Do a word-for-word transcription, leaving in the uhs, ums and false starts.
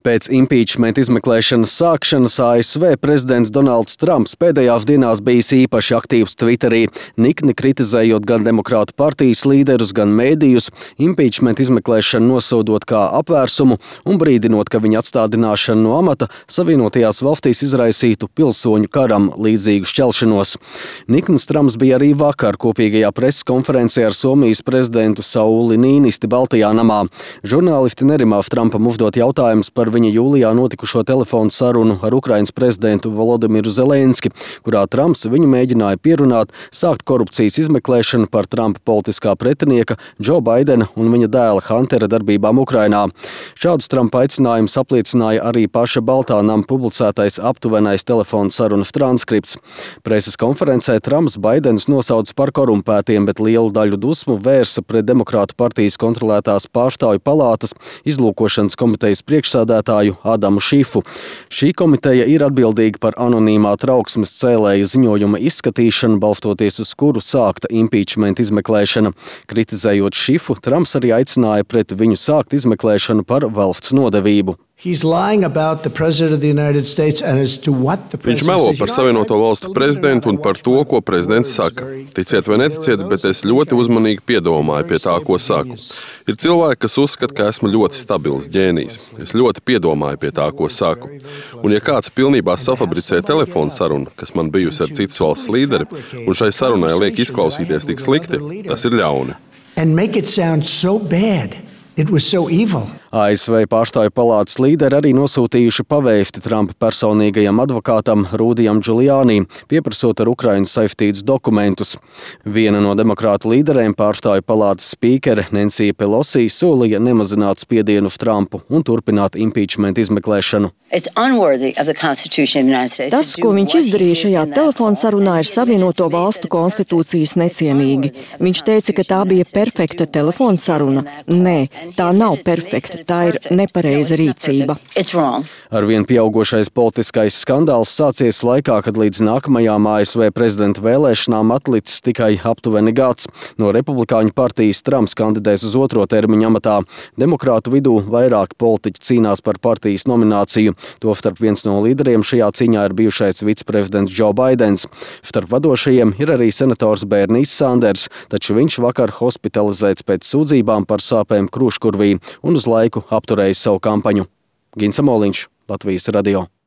Pēc impeachment izmeklēšanas sākšanas A S V prezidents Donalds Trumps pēdējās dienās bijis īpaši aktīvs Twitterī, nikni kritizējot gan demokrātu partijas līderus, gan mēdījus, impeachment izmeklēšanu nosodot kā apvērsumu un brīdinot, ka viņa atstādināšana no amata Savienotajās valstīs izraisītu pilsoņu karam līdzīgu šķelšanos. Nikns Trumps bija arī vakar kopīgajā preses konferencē ar Somijas prezidentu Sauli Nīnisti Baltajā namā. Žurnālisti nerimā Trumpam uzdot jautājumus par viņa jūlijā notikušo telefonu sarunu ar Ukrainas prezidentu Volodimiru Zelenski, kurā Trumps viņu mēģināja pierunāt sākt korupcijas izmeklēšanu par Trumpa politiskā pretinieka Džo Baidena un viņa dēla Huntera darbībām Ukrainā. Šādus Trumpa aicinājumus apliecināja arī paša Baltā nama publicētais aptuvenais telefonu sarunas transkripts. Preses konferencē Trumps Baidenus nosauca par korumpētiem, bet lielu daļu dusmu vērsa pret Demokrātu partijas kontrolētās pārstāvju palātas izlūkošanas komitejas priekšsēdētāju Adamu Šifu. Šī komiteja ir atbildīga par anonīmā trauksmes cēlēja ziņojuma izskatīšanu, balstoties uz kuru sākta impeachment izmeklēšana. Kritizējot Šifu, Trumps arī aicināja pret viņu sākt izmeklēšanu par valsts nodevību. Viņš melo par Savienoto valstu prezidentu un par to, ko prezidents saka. Ticiet vai neticiet, bet es ļoti uzmanīgi piedomāju pie tā, ko saku. Ir cilvēki, kas uzskata, ka esmu ļoti stabils ģēnijs. Es ļoti piedomāju pie tā, ko saku. Un ja kāds pilnībā safabricē telefonu sarunu, kas man bijusi ar citas valsts līderi, un šai sarunai liek izklausīties tik slikti, tas ir ļauni. A S V pārstāvju palātas līderi arī nosūtījuši pavēsti Trumpa personīgajam advokātam Rudijam Giuliani, pieprasot ar Ukrainas saistītus dokumentus. Viena no demokrātu līderēm, pārstāvju palātas spīkere Nancy Pelosi, solīja nemazināt spiedienu uz Trumpu un turpināt impeachment izmeklēšanu. Tas, ko viņš izdarīja šajā telefonsarunā, ir Savienoto valstu konstitūcijas necienīgi. Viņš teica, ka tā bija perfekta telefonsaruna. Nē, tā nav perfekta. Tā ir nepareiza rīcība. Arvien pieaugošais politiskais skandāls sācies laikā, kad līdz nākamajām A S V prezidenta vēlēšanām atlicis tikai aptuveni gads. No republikāņu partijas Trumps kandidēs uz otro termiņu amatā. Demokrātu vidū vairāk politiķi cīnās par partijas nomināciju. Tostarp viens no līderiem šajā cīņā ir bijušais viceprezidents Džo Baidens. Starp vadošajiem ir arī senators Bernijs Sanders, taču viņš vakar hospitalizēts pēc sūdzībām par sāpēm krūškurvī un uz laiku apturējis savu kampaņu. Gins Amoliņš, Latvijas radio.